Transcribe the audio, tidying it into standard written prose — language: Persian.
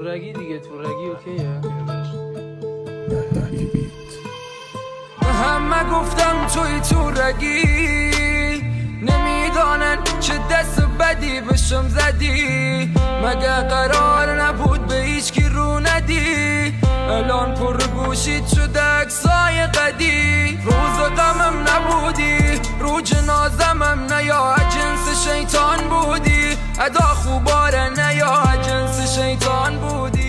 رگی دیگه، تو رگی اوکیه. همه گفتم توی تو رگی، نمیدانن چه دست بدی بشم زدی. مگه قرار نبود به هیچ کی رو ندی؟ الان پر گوشید شده عکسای قدی. روز غمم نبودی، رو جنازمم نه یا جنس شیطان بودی. ادا خوباره نه یا جنس شیطان بودی.